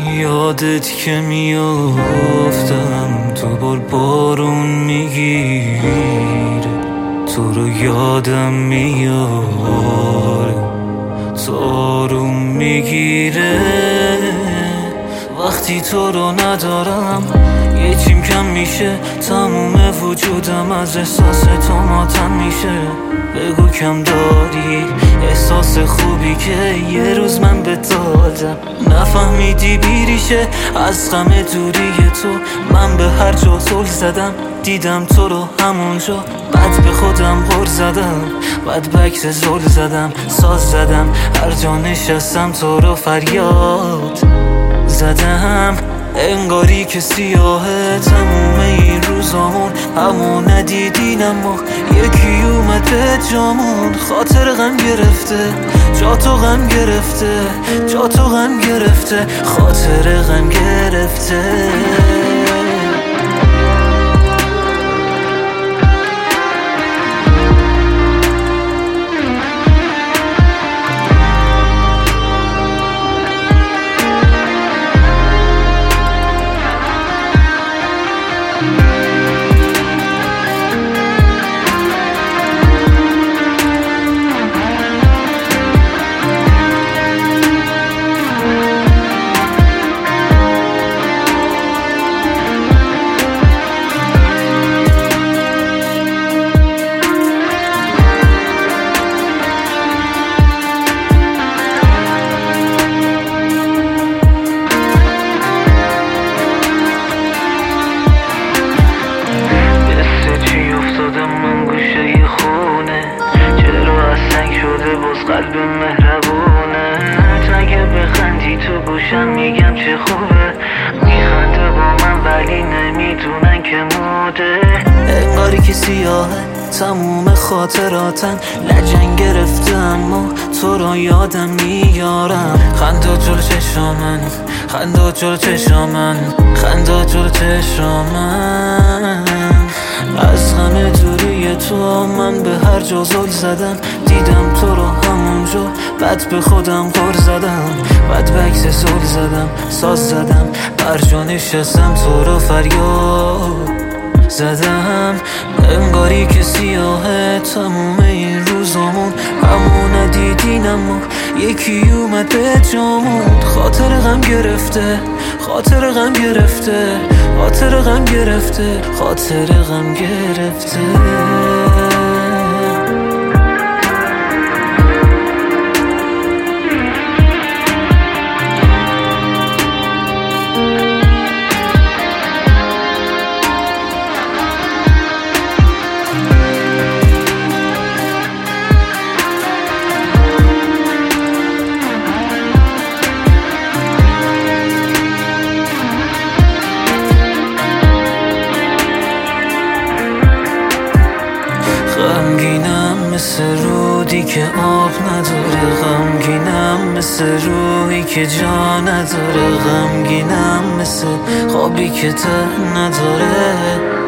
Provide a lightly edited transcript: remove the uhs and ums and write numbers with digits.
یادت که میافتم تو بارون میگیره، تو رو یادم میاره، تو آروم میگیره. وقتی تو رو ندارم یه چیم کم میشه، تموم وجودم از احساس تو ماتم میشه. بگو کم داری احساس خوبی که یه روز من به دادم، نفهمیدی بیریشه از غم دوری تو. من به هر جا زل زدم دیدم تو رو همونجا، بعد به خودم غر زدم، بعد بکس زل زدم، ساز زدم، هر جا نشستم تو رو فریاد زدم. انگاری که سیاهه تموم این روزامون، همون ندیدین اما یکی اومد به جامون. خاطر غم گرفته جا تو، غم گرفته جا تو، غم گرفته، خاطر غم گرفته. قلب مهربونه اگه بخندی تو گوشم میگم چه خوبه، میخنده با من ولی نمیدونن که موده. انگاری که سیاهه تموم خاطراتم، لجن گرفته اما تو رو یادم میارم. خنده جلو چشامن، خنده جلو چشامن، خنده جلو چشامن. از غم دوری تو من به هر جا زل زدم، دیدم تو رو همونجا، بعد به خودم غر زدم، بعد بکس زل زدم، ساز زدم، هر جا نشستم تو رو فریاد زدم. انگاری که سیاهه تموم این روزامون، همون ندیدین اما یکی اومد به جامون. خاطر غم گرفته خاطر غم گرفته، خاطر غم گرفته، خاطر غم گرفته. غمگینم مثل رودی که آب نداره، غمگینم مثل روحی که جا نداره، غمگینم مثل خوابی که ته نداره.